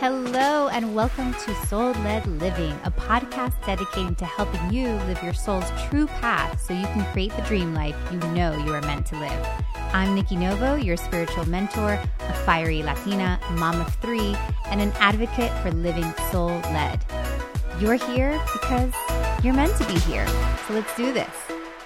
Hello and welcome to Soul-Led Living, a podcast dedicated to helping you live your soul's true path so you can create the dream life you know you are meant to live. I'm Nikki Novo, your spiritual mentor, a fiery Latina, mom of three, and an advocate for living soul-led. You're here because you're meant to be here. So let's do this.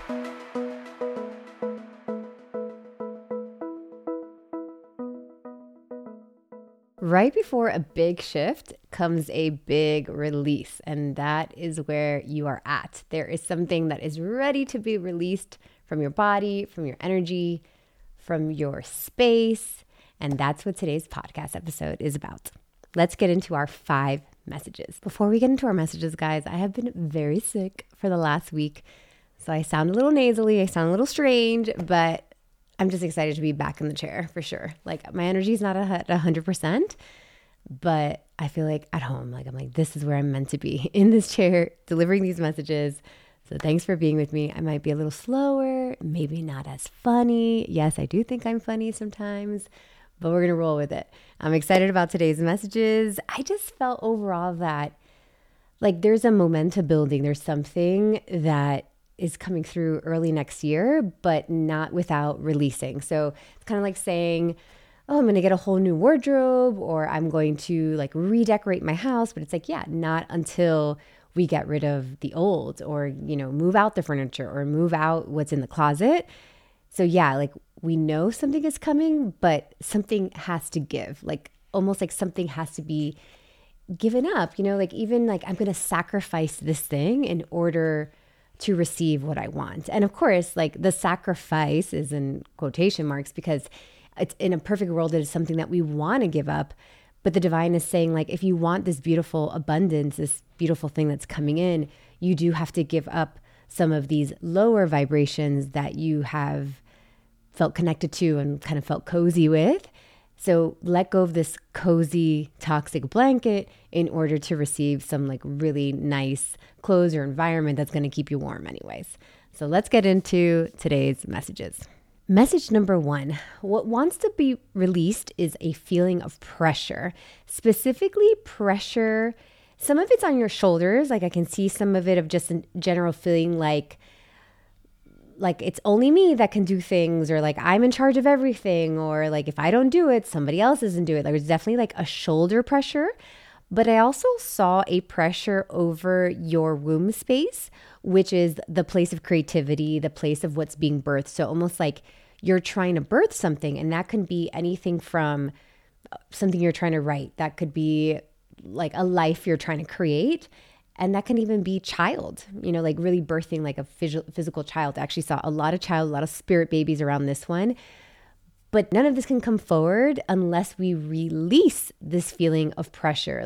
Right before a big shift comes a big release, and that is where you are at. There is something that is ready to be released from your body, from your energy, from your space, and that's what today's podcast episode is about. Let's get into our 5 messages. Before we get into our messages, guys, I have been very sick for the last week, so I sound a little nasally, I sound a little strange, but I'm just excited to be back in the chair for sure. Like my energy is not at 100%, but I feel like at home, I'm like, this is where I'm meant to be, in this chair, delivering these messages. So thanks for being with me. I might be a little slower, maybe not as funny. Yes, I do think I'm funny sometimes, but we're going to roll with it. I'm excited about today's messages. I just felt overall that there's a momentum building. There's something that is coming through early next year, but not without releasing. So it's kind of like saying, oh, I'm going to get a whole new wardrobe, or I'm going to redecorate my house. But it's not until we get rid of the old, or, move out the furniture or move out what's in the closet. So we know something is coming, but something has to give, almost like something has to be given up, I'm going to sacrifice this thing in order to receive what I want. And of course, the sacrifice is in quotation marks, because it's in a perfect world, it is something that we want to give up. But the divine is saying, if you want this beautiful abundance, this beautiful thing that's coming in, you do have to give up some of these lower vibrations that you have felt connected to and kind of felt cozy with. So let go of this cozy, toxic blanket in order to receive some really nice clothes or environment that's going to keep you warm anyways. So let's get into today's messages. Message number 1, what wants to be released is a feeling of pressure, specifically pressure. Some of it's on your shoulders. I can see some of it of just a general feeling like it's only me that can do things, or I'm in charge of everything, or if I don't do it, somebody else doesn't do it. There's definitely a shoulder pressure, but I also saw a pressure over your womb space, which is the place of creativity, the place of what's being birthed. So almost like you're trying to birth something, and that can be anything from something you're trying to write. That could be a life you're trying to create. And that can even be child, really birthing a physical child. I actually saw a lot of spirit babies around this one. But none of this can come forward unless we release this feeling of pressure.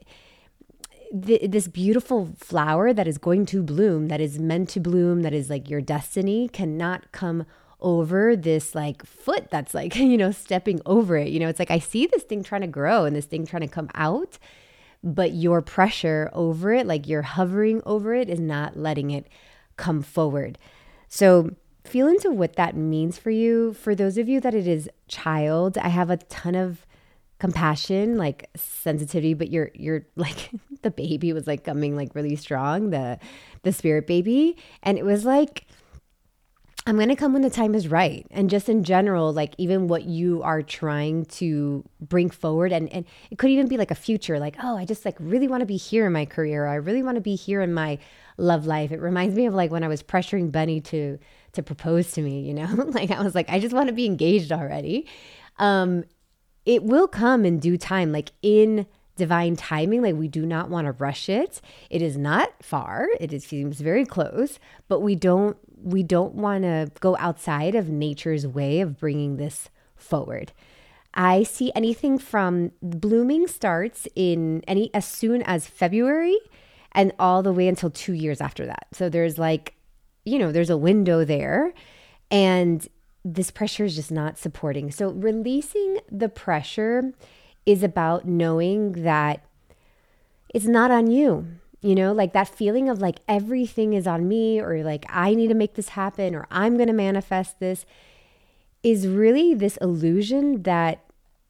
This beautiful flower that is going to bloom, that is meant to bloom, that is your destiny, cannot come over this foot that's stepping over it. It's I see this thing trying to grow and this thing trying to come out, but your pressure over it, you're hovering over it, is not letting it come forward. So feel into what that means for you. For those of you that it is child, I have a ton of compassion, sensitivity, but you're the baby was coming really strong, the spirit baby. And it was I'm going to come when the time is right. And just in general, even what you are trying to bring forward, and it could even be a future, oh, I just really want to be here in my career. Or I really want to be here in my love life. It reminds me of when I was pressuring Benny to propose to me, I was I just want to be engaged already. It will come in due time, in divine timing. We do not want to rush it. It is not far. It seems very close, but we don't want to go outside of nature's way of bringing this forward. I see anything from blooming starts as soon as February and all the way until 2 years after that. So there's there's a window there, and this pressure is just not supporting. So releasing the pressure is about knowing that it's not on you. That feeling of everything is on me, or I need to make this happen, or I'm going to manifest this, is really this illusion that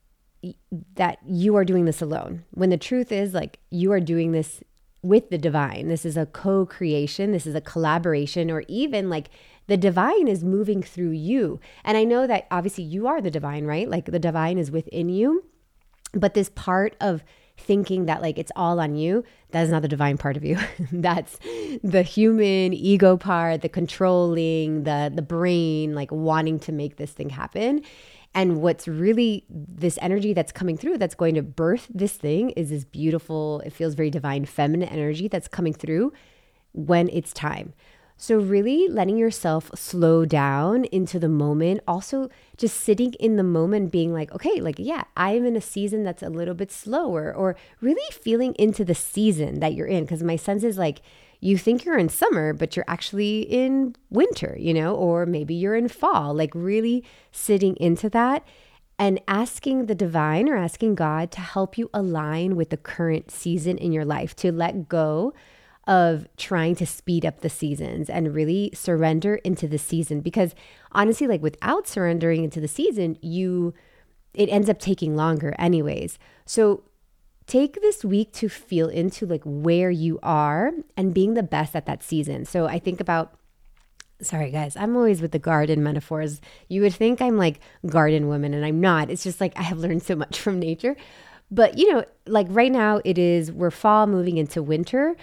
that you are doing this alone, when the truth is like you are doing this with the divine. This is a co-creation. This is a collaboration, or even like the divine is moving through you. And I know that obviously you are the divine, right? Like the divine is within you. But this part of thinking that like it's all on you, that is not the divine part of you. That's the human ego part, the controlling, the brain, like wanting to make this thing happen. And what's really this energy that's coming through that's going to birth this thing is this beautiful, it feels very divine feminine energy that's coming through when it's time. So really letting yourself slow down into the moment, also just sitting in the moment being like, okay, like, yeah, I'm in a season that's a little bit slower, or really feeling into the season that you're in. Because my sense is like, you think you're in summer, but you're actually in winter, or maybe you're in fall, like really sitting into that and asking the divine or asking God to help you align with the current season in your life, to let go of trying to speed up the seasons and really surrender into the season. Because honestly, like without surrendering into the season, it ends up taking longer anyways. So take this week to feel into like where you are and being the best at that season. So I think about, sorry guys, I'm always with the garden metaphors. You would think I'm like garden woman, and I'm not. It's just like I have learned so much from nature. But like right now we're fall moving into winter.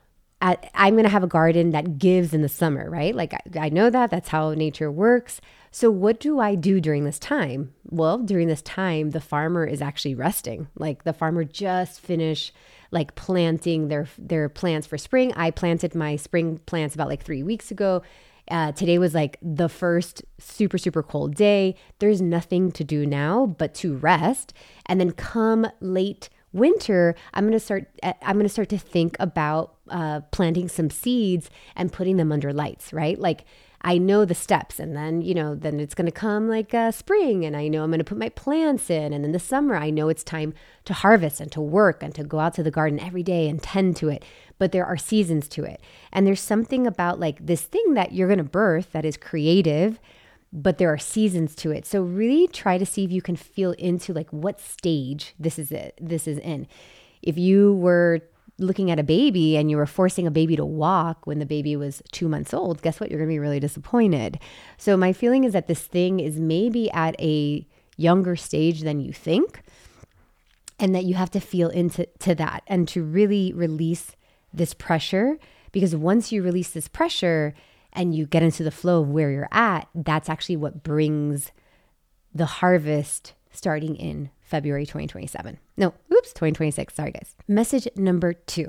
I'm going to have a garden that gives in the summer, right? Like I know that's how nature works. So what do I do during this time? Well, during this time, the farmer is actually resting. Like the farmer just finished like planting their plants for spring. I planted my spring plants about like 3 weeks ago. Today was like the first super, super cold day. There's nothing to do now but to rest. And then come late winter, I'm going to start to think about planting some seeds and putting them under lights, right? Like I know the steps, and then, then it's going to come like spring, and I know I'm going to put my plants in. And then the summer, I know it's time to harvest and to work and to go out to the garden every day and tend to it. But there are seasons to it. And there's something about like this thing that you're going to birth that is creative, but there are seasons to it. So really try to see if you can feel into like what stage this is in. If you were looking at a baby and you were forcing a baby to walk when the baby was 2 months old, guess what? You're going to be really disappointed. So my feeling is that this thing is maybe at a younger stage than you think, and that you have to feel into that and to really release this pressure. Because once you release this pressure and you get into the flow of where you're at, that's actually what brings the harvest starting in February 2027. 2026. Sorry, guys. Message number 2.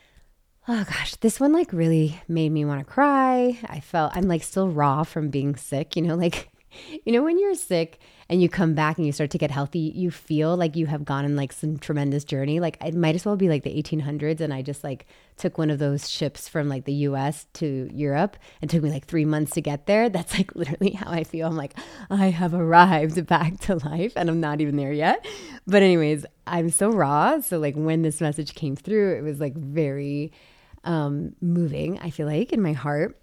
Oh gosh, this one like really made me want to cry. I'm like still raw from being sick, like, when you're sick and you come back and you start to get healthy, you feel like you have gone on like some tremendous journey. Like it might as well be like the 1800s. And I just like took one of those ships from like the US to Europe, and took me like 3 months to get there. That's like literally how I feel. I'm like, I have arrived back to life, and I'm not even there yet. But anyways, I'm so raw. So like when this message came through, it was like very moving, I feel like, in my heart.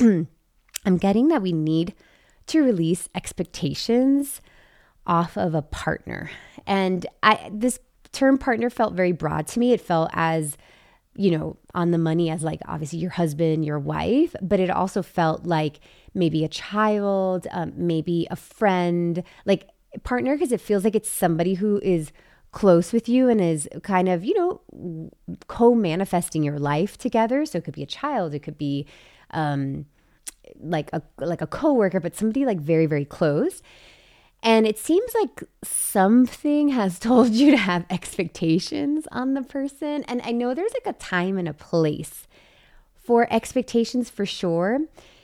I'm getting that we need to release expectations off of a partner. And this term partner felt very broad to me. It felt as, on the money as like obviously your husband, your wife, but it also felt like maybe a child, maybe a friend, like partner, because it feels like it's somebody who is close with you and is kind of, co-manifesting your life together. So it could be a child, it could be like a coworker, but somebody like very, very close. And it seems like something has told you to have expectations on the person. And I know there's like a time and a place for expectations for sure.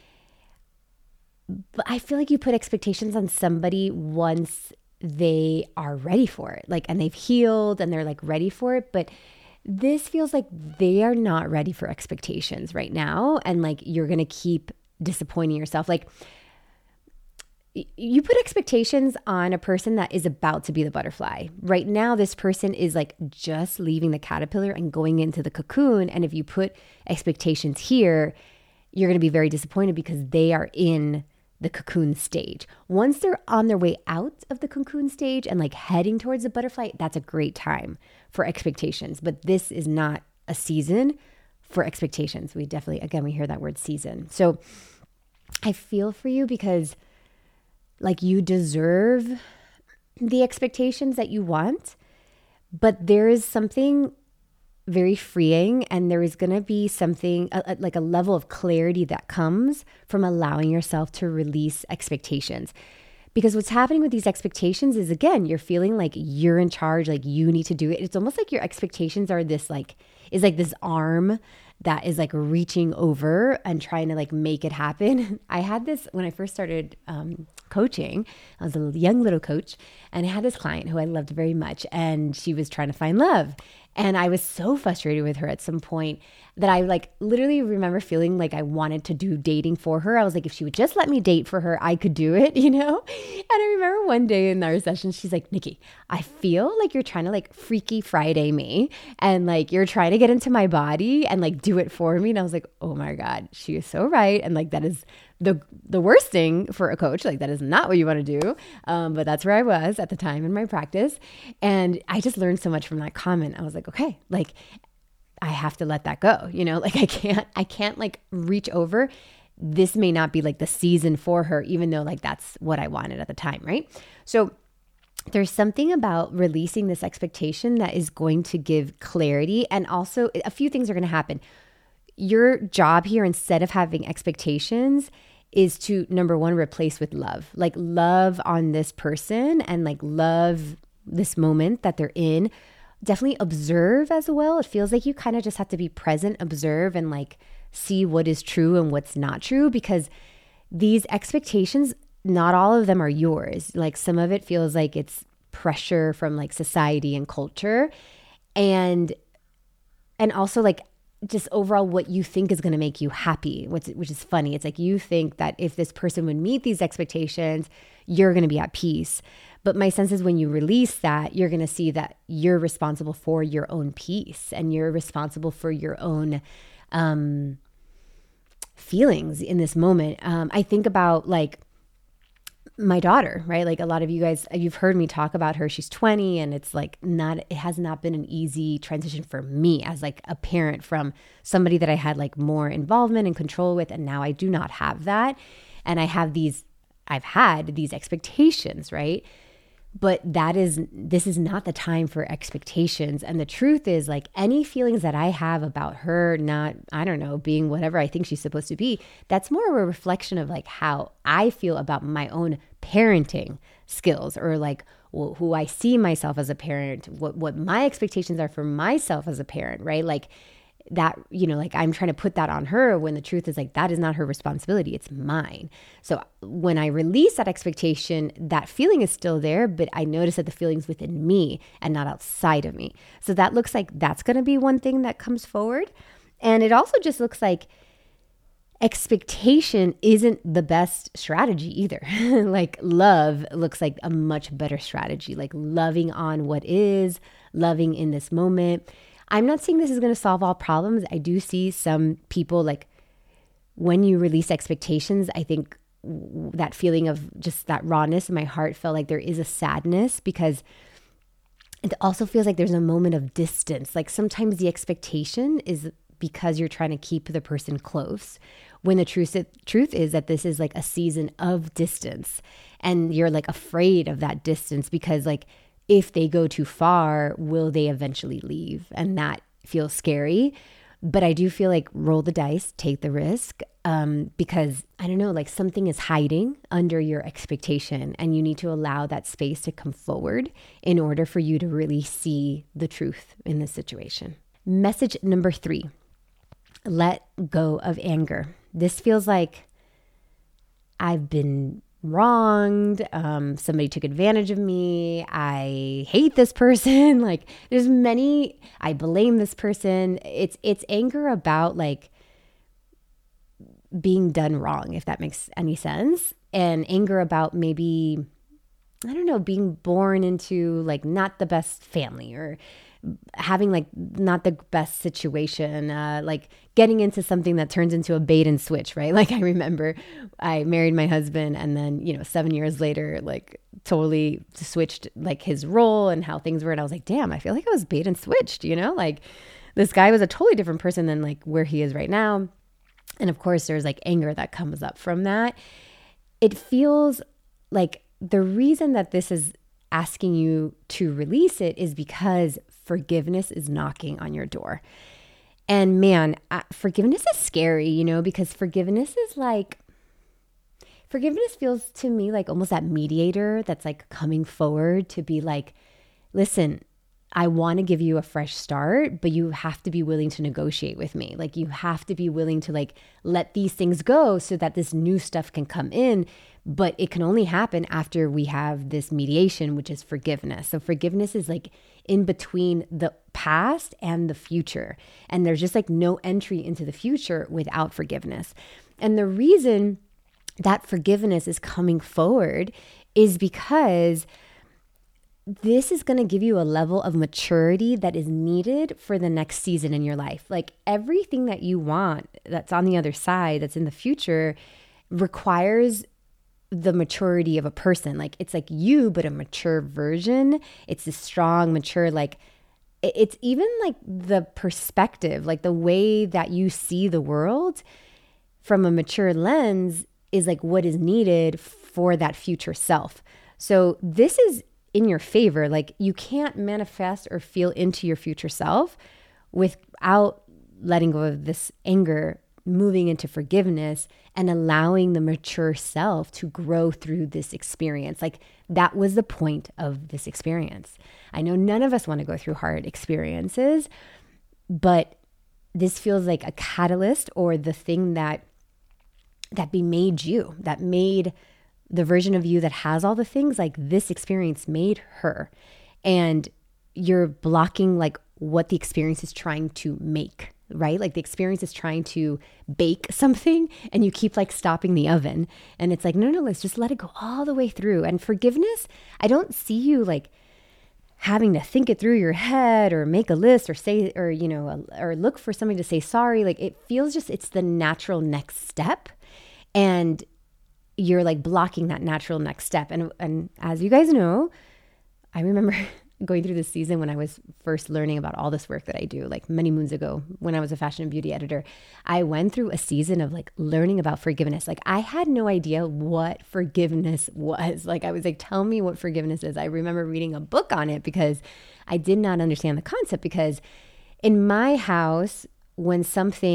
But I feel like you put expectations on somebody once they are ready for it, like, and they've healed and they're like ready for it. But this feels like they are not ready for expectations right now. And like, you're going to keep disappointing yourself. Like, you put expectations on a person that is about to be the butterfly. Right now, this person is like just leaving the caterpillar and going into the cocoon. And if you put expectations here, you're going to be very disappointed because they are in the cocoon stage. Once they're on their way out of the cocoon stage and like heading towards the butterfly, that's a great time for expectations. But this is not a season for expectations. We definitely, again, we hear that word season. So I feel for you because like you deserve the expectations that you want, but there is something very freeing, and there is going to be something like a level of clarity that comes from allowing yourself to release expectations. Because what's happening with these expectations is, again, you're feeling like you're in charge, like you need to do it. It's almost like your expectations are this like, is like this arm that is like reaching over and trying to like make it happen. I had this when I first started coaching. I was a young little coach, and I had this client who I loved very much, and she was trying to find love. And I was so frustrated with her at some point that I like literally remember feeling like I wanted to do dating for her. I was like, if she would just let me date for her, I could do it, And I remember one day in our session, she's like, Nikki, I feel like you're trying to like Freaky Friday me, and like you're trying to get into my body and like do it for me. And I was like, oh my God, she is so right. And like that is the worst thing for a coach. Like that is not what you want to do. But that's where I was at the time in my practice. And I just learned so much from that comment. I was like, okay, like I have to let that go. Like I can't like reach over. This may not be like the season for her, even though like that's what I wanted at the time. Right. So there's something about releasing this expectation that is going to give clarity. And also a few things are going to happen. Your job here, instead of having expectations, is to, number one, replace with love. Like love on this person and like love this moment that they're in. Definitely observe as well. It feels like you kind of just have to be present, observe, and like see what is true and what's not true, because these expectations, not all of them are yours. Like some of it feels like it's pressure from like society and culture, and also like just overall what you think is going to make you happy, which is funny. It's like you think that if this person would meet these expectations, you're going to be at peace. But my sense is when you release that, you're going to see that you're responsible for your own peace, and you're responsible for your own feelings in this moment. I think about like my daughter, right? Like a lot of you guys, you've heard me talk about her. She's 20, and it's like it has not been an easy transition for me as like a parent from somebody that I had like more involvement and control with. And now I do not have that. And I've had these expectations, right? But this is not the time for expectations. And the truth is, like, any feelings that I have about her not, I don't know, being whatever I think she's supposed to be, that's more of a reflection of like how I feel about my own parenting skills, or like who I see myself as a parent, what my expectations are for myself as a parent, right? Like that, like I'm trying to put that on her when the truth is like, that is not her responsibility. It's mine. So when I release that expectation, that feeling is still there, but I notice that the feeling's within me and not outside of me. So that looks like that's going to be one thing that comes forward. And it also just looks like expectation isn't the best strategy either. Like love looks like a much better strategy, like loving on what is, loving in this moment. I'm not saying this is going to solve all problems. I do see some people, like when you release expectations, I think that feeling of just that rawness in my heart felt like there is a sadness, because it also feels like there's a moment of distance. Like sometimes the expectation is because you're trying to keep the person close, when the truth is that this is like a season of distance, and you're like afraid of that distance because like, if they go too far, will they eventually leave? And that feels scary. But I do feel like roll the dice, take the risk, because I don't know, like something is hiding under your expectation, and you need to allow that space to come forward in order for you to really see the truth in this situation. Message number 3, let go of anger. This feels like I've been wronged. Somebody took advantage of me. I hate this person. Like there's many, I blame this person. It's anger about like being done wrong, if that makes any sense. And anger about maybe, I don't know, being born into like not the best family, or having like not the best situation, like getting into something that turns into a bait and switch, right? Like I remember I married my husband and then, 7 years later, like totally switched like his role and how things were. And I was like, damn, I feel like I was bait and switched, like this guy was a totally different person than like where he is right now. And of course there's like anger that comes up from that. It feels like the reason that this is asking you to release it is because forgiveness is knocking on your door. And man, forgiveness is scary, because forgiveness feels to me like almost that mediator that's like coming forward to be like, listen, I want to give you a fresh start, but you have to be willing to negotiate with me. Like you have to be willing to like let these things go so that this new stuff can come in. But it can only happen after we have this mediation, which is forgiveness. So forgiveness is like in between the past and the future. And there's just like no entry into the future without forgiveness. And the reason that forgiveness is coming forward is because this is going to give you a level of maturity that is needed for the next season in your life. Like everything that you want that's on the other side, that's in the future, requires the maturity of a person. Like it's like you, but a mature version. It's a strong, mature, like it's even like the perspective, like the way that you see the world from a mature lens is like what is needed for that future self. So this is in your favor. Like you can't manifest or feel into your future self without letting go of this anger, moving into forgiveness and allowing the mature self to grow through this experience. Like that was the point of this experience. I know none of us want to go through hard experiences, but this feels like a catalyst or the thing that made you, that made the version of you that has all the things. Like this experience made her, and you're blocking like what the experience is trying to make, right? Like the experience is trying to bake something and you keep like stopping the oven, and it's like, no, let's just let it go all the way through. And forgiveness, I don't see you like having to think it through your head or make a list or say, or, or look for somebody to say sorry. Like it feels just, it's the natural next step. And you're like blocking that natural next step. And as you guys know, I remember going through this season when I was first learning about all this work that I do, like many moons ago when I was a fashion and beauty editor. I went through a season of like learning about forgiveness. Like I had no idea what forgiveness was. Like I was like, tell me what forgiveness is. I remember reading a book on it because I did not understand the concept, because in my house, when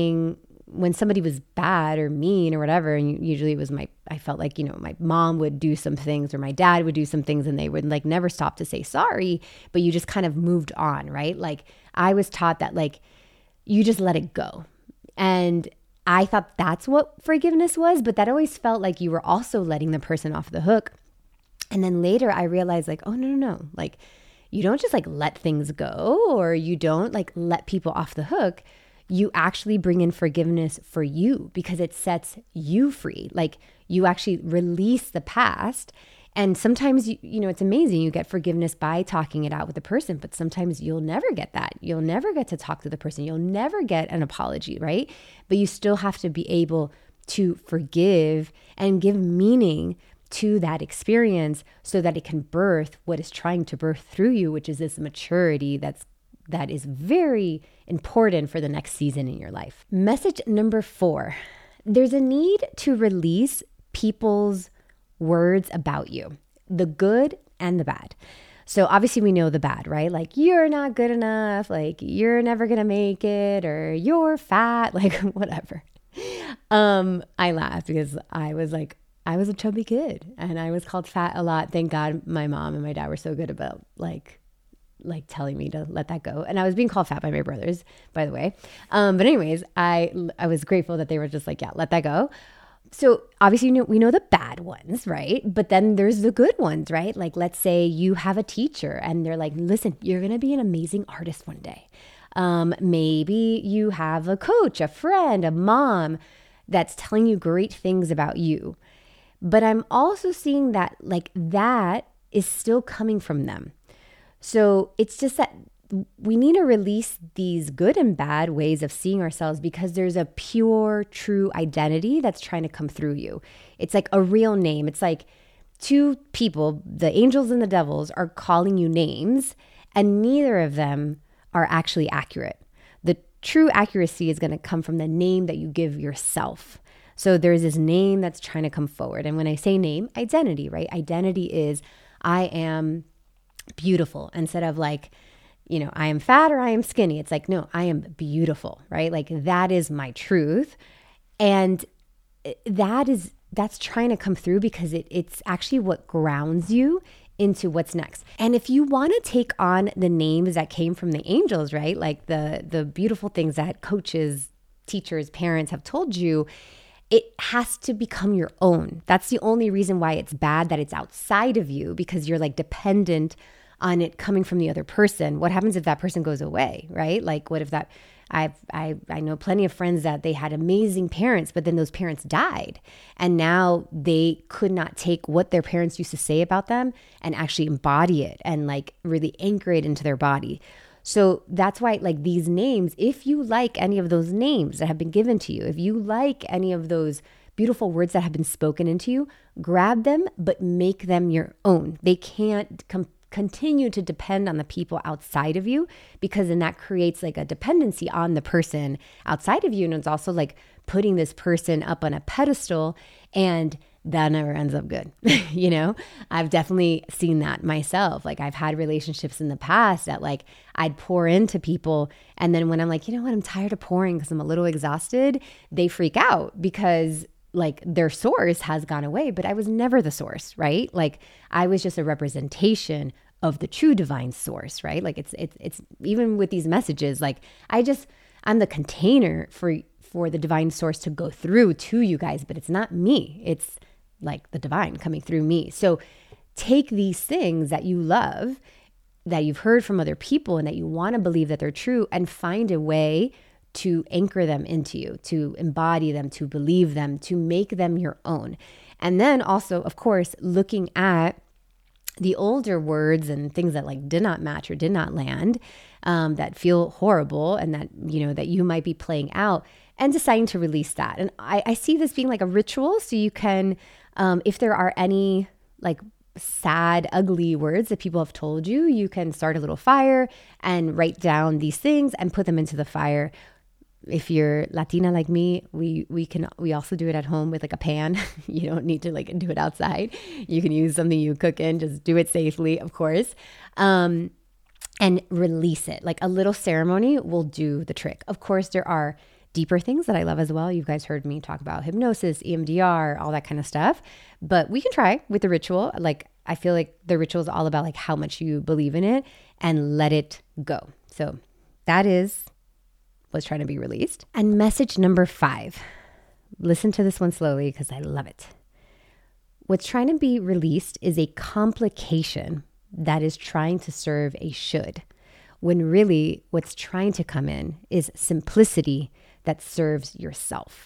somebody was bad or mean or whatever, and usually it was I felt like, my mom would do some things or my dad would do some things and they would like never stop to say sorry, but you just kind of moved on, right? Like I was taught that like, you just let it go. And I thought that's what forgiveness was, but that always felt like you were also letting the person off the hook. And then later I realized like, oh, no. Like you don't just like let things go, or you don't like let people off the hook. You actually bring in forgiveness for you because it sets you free. Like you actually release the past. And sometimes, it's amazing. You get forgiveness by talking it out with the person, but sometimes you'll never get that. You'll never get to talk to the person. You'll never get an apology, right? But you still have to be able to forgive and give meaning to that experience so that it can birth what is trying to birth through you, which is this maturity that is very important for the next season in your life. Message number 4, there's a need to release people's words about you, the good and the bad. So obviously we know the bad, right? Like you're not good enough, like you're never gonna make it, or you're fat, like whatever. I laugh because I was a chubby kid and I was called fat a lot. Thank God my mom and my dad were so good about like telling me to let that go. And I was being called fat by my brothers, by the way. But anyways, I was grateful that they were just like, yeah, let that go. So obviously, we know the bad ones, right? But then there's the good ones, right? Like, let's say you have a teacher and they're like, listen, you're going to be an amazing artist one day. Maybe you have a coach, a friend, a mom that's telling you great things about you. But I'm also seeing that like that is still coming from them. So it's just that we need to release these good and bad ways of seeing ourselves because there's a pure, true identity that's trying to come through you. It's like a real name. It's like two people, the angels and the devils, are calling you names, and neither of them are actually accurate. The true accuracy is going to come from the name that you give yourself. So there's this name that's trying to come forward. And when I say name, identity, right? Identity is I am beautiful instead of like, I am fat or I am skinny. It's like, no, I am beautiful, right? Like that is my truth. And that's trying to come through because it's actually what grounds you into what's next. And if you want to take on the names that came from the angels, right? Like the beautiful things that coaches, teachers, parents have told you, it has to become your own. That's the only reason why it's bad that it's outside of you, because you're like dependent on it coming from the other person. What happens if that person goes away, right? Like what if that, I know plenty of friends that they had amazing parents, but then those parents died. And now they could not take what their parents used to say about them and actually embody it and like really anchor it into their body. So that's why like these names, if you like any of those names that have been given to you, if you like any of those beautiful words that have been spoken into you, grab them, but make them your own. They can't continue to depend on the people outside of you, because then that creates like a dependency on the person outside of you. And it's also like putting this person up on a pedestal, and that never ends up good. I've definitely seen that myself. Like I've had relationships in the past that like I'd pour into people, and then when I'm like, I'm tired of pouring because I'm a little exhausted, they freak out because like their source has gone away, but I was never the source, right? Like I was just a representation of the true divine source, right? Like it's even with these messages, like I'm the container for the divine source to go through to you guys, but it's not me. It's like the divine coming through me. So take these things that you love, that you've heard from other people and that you want to believe that they're true, and find a way to anchor them into you, to embody them, to believe them, to make them your own. And then also, of course, looking at the older words and things that like did not match or did not land, that feel horrible and that, that you might be playing out, and deciding to release that. And I see this being like a ritual. So you can, if there are any like sad, ugly words that people have told you, you can start a little fire and write down these things and put them into the fire. If you're Latina like me, we also do it at home with like a pan. You don't need to like do it outside. You can use something you cook in, just do it safely, of course. And release it. Like a little ceremony will do the trick. Of course, there are deeper things that I love as well. You guys heard me talk about hypnosis, EMDR, all that kind of stuff. But we can try with the ritual. Like I feel like the ritual is all about like how much you believe in it and let it go. So that is what's trying to be released. And message number 5. Listen to this one slowly because I love it. What's trying to be released is a complication that is trying to serve a should, when really what's trying to come in is simplicity that serves yourself.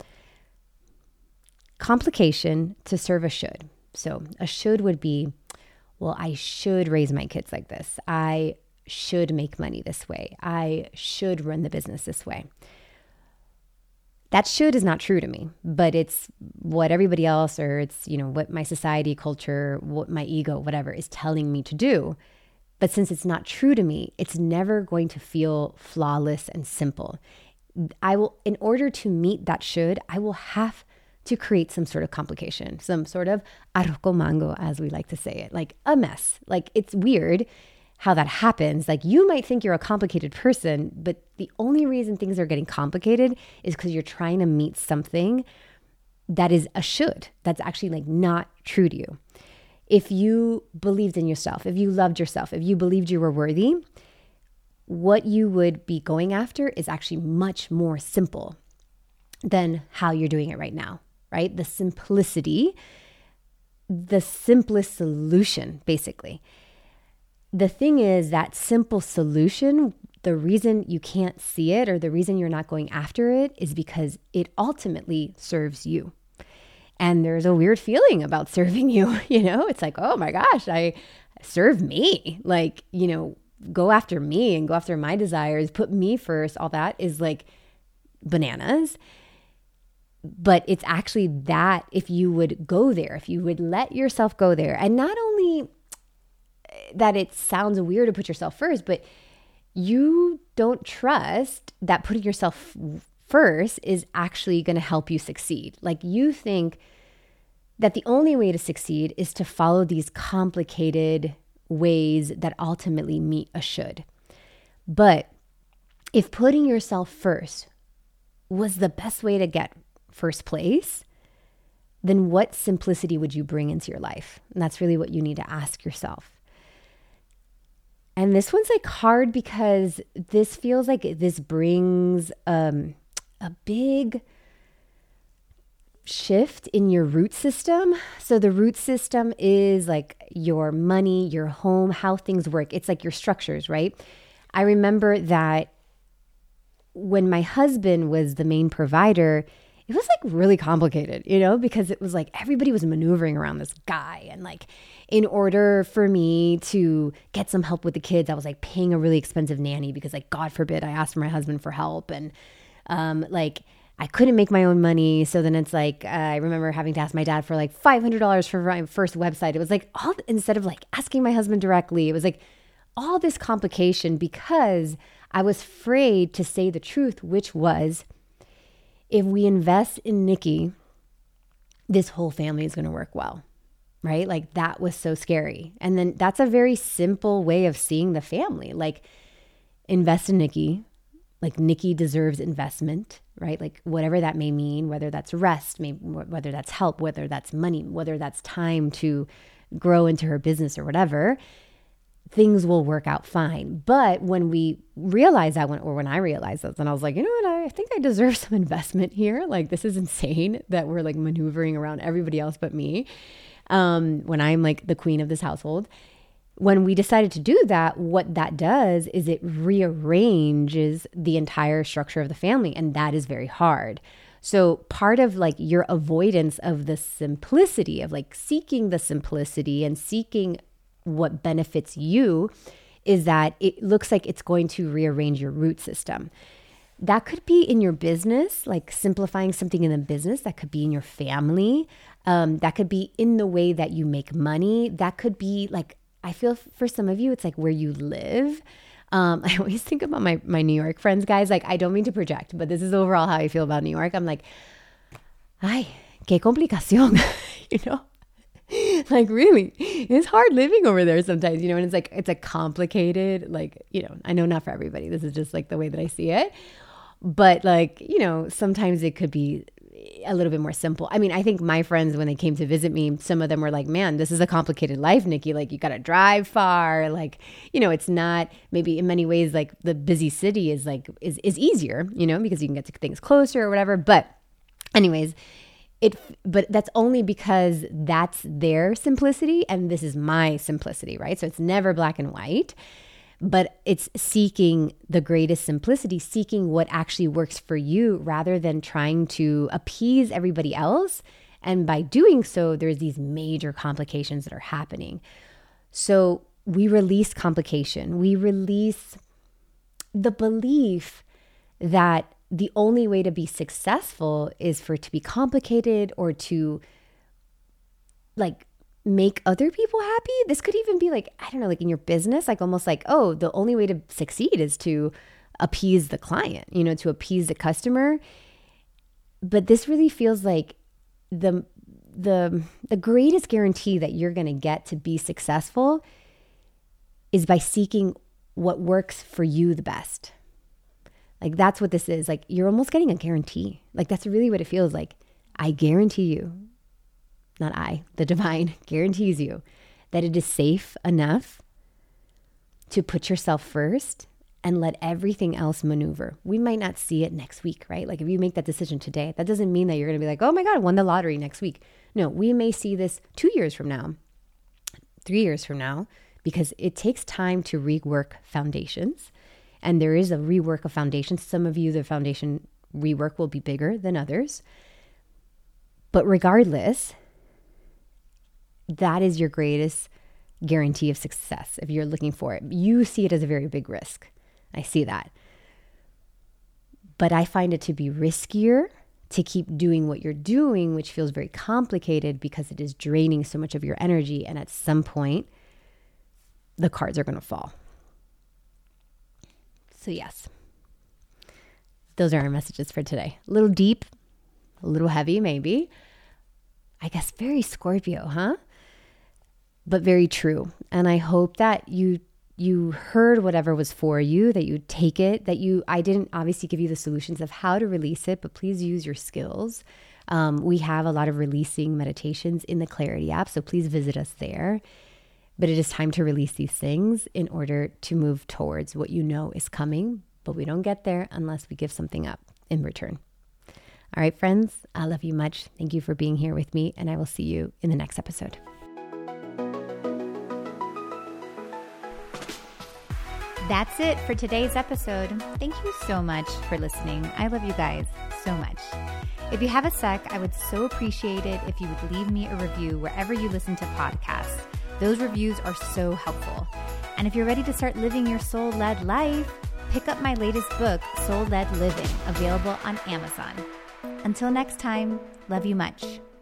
Complication to serve a should. So a should would be, well, I should raise my kids like this. I should make money this way. I should run the business this way. That should is not true to me, but it's what everybody else, or it's, what my society, culture, what my ego, whatever is telling me to do. But since it's not true to me, it's never going to feel flawless and simple. In order to meet that should, I will have to create some sort of complication, some sort of arroz con mango, as we like to say it, like a mess. Like it's weird how that happens. Like you might think you're a complicated person, but the only reason things are getting complicated is because you're trying to meet something that is a should, that's actually like not true to you. If you believed in yourself, if you loved yourself, if you believed you were worthy, what you would be going after is actually much more simple than how you're doing it right now, right? The simplicity, the simplest solution, basically. The thing is that simple solution, the reason you can't see it or the reason you're not going after it is because it ultimately serves you. And there's a weird feeling about serving you, It's like, oh my gosh, serve me. Like, go after me and go after my desires, put me first, all that is like bananas. But it's actually that if you would go there, if you would let yourself go there, and not only that it sounds weird to put yourself first, but you don't trust that putting yourself first is actually going to help you succeed. Like you think that the only way to succeed is to follow these complicated ways that ultimately meet a should. But if putting yourself first was the best way to get first place, then what simplicity would you bring into your life? And that's really what you need to ask yourself. And this one's like hard because this feels like this brings a big shift in your root system. So the root system is like your money, your home, how things work. It's like your structures, right? I remember that when my husband was the main provider, it was like really complicated, because it was like everybody was maneuvering around this guy. And like, in order for me to get some help with the kids, I was like paying a really expensive nanny because like, God forbid, I asked my husband for help. And like, I couldn't make my own money. So then it's like, I remember having to ask my dad for like $500 for my first website. It was like instead of like asking my husband directly, it was like all this complication because I was afraid to say the truth, which was, if we invest in Nikki, this whole family is going to work well, right? Like that was so scary. And then that's a very simple way of seeing the family. Like invest in Nikki, like Nikki deserves investment, right? Like whatever that may mean, whether that's rest, maybe whether that's help, whether that's money, whether that's time to grow into her business or whatever, things will work out fine. But when we realize that, when I realized that, then I was like, you know what? I think I deserve some investment here. Like this is insane that we're like maneuvering around everybody else but me. When I'm like the queen of this household. When we decided to do that, what that does is it rearranges the entire structure of the family. And that is very hard. So part of like your avoidance of the simplicity of like seeking the simplicity and seeking what benefits you is that it looks like it's going to rearrange your root system. That could be in your business, like simplifying something in the business. That could be in your family. That could be in the way that you make money. That could be like, I feel for some of you, it's like where you live. I always think about my New York friends, guys. Like, I don't mean to project, but this is overall how I feel about New York. I'm like, ay, qué complicación, Like really, it's hard living over there sometimes, and it's like, it's a complicated, like, I know not for everybody. This is just like the way that I see it. But like, sometimes it could be a little bit more simple. I mean, I think my friends, when they came to visit me, some of them were like, man, this is a complicated life, Nikki. Like you got to drive far. Like, it's not maybe in many ways, like the busy city is like, is easier, because you can get to things closer or whatever. But anyways, but that's only because that's their simplicity and this is my simplicity, right? So it's never black and white, but it's seeking the greatest simplicity, seeking what actually works for you rather than trying to appease everybody else. And by doing so, there's these major complications that are happening. So we release complication. We release the belief that the only way to be successful is for it to be complicated or to like make other people happy. This could even be like, I don't know, like in your business, like almost like, oh, the only way to succeed is to appease the client, to appease the customer. But this really feels like the greatest guarantee that you're going to get to be successful is by seeking what works for you the best. Like that's what this is. Like you're almost getting a guarantee. Like that's really what it feels like. I guarantee you, not I, the divine guarantees you that it is safe enough to put yourself first and let everything else maneuver. We might not see it next week, right? Like if you make that decision today, that doesn't mean that you're going to be like, oh my God, I won the lottery next week. No, we may see this 2 years from now, 3 years from now, because it takes time to rework foundations. And there is a rework of foundations. Some of you, the foundation rework will be bigger than others. But regardless, that is your greatest guarantee of success if you're looking for it. You see it as a very big risk. I see that. But I find it to be riskier to keep doing what you're doing, which feels very complicated because it is draining so much of your energy. And at some point, the cards are going to fall. So yes, those are our messages for today. A little deep, a little heavy maybe. I guess very Scorpio, huh? But very true. And I hope that you heard whatever was for you, that you take it, I didn't obviously give you the solutions of how to release it, but please use your skills. We have a lot of releasing meditations in the Clarity app, so please visit us there. But it is time to release these things in order to move towards what you know is coming, but we don't get there unless we give something up in return. All right, friends, I love you much. Thank you for being here with me, and I will see you in the next episode. That's it for today's episode. Thank you so much for listening. I love you guys so much. If you have a sec, I would so appreciate it if you would leave me a review wherever you listen to podcasts. Those reviews are so helpful. And if you're ready to start living your soul-led life, pick up my latest book, Soul-Led Living, available on Amazon. Until next time, love you much.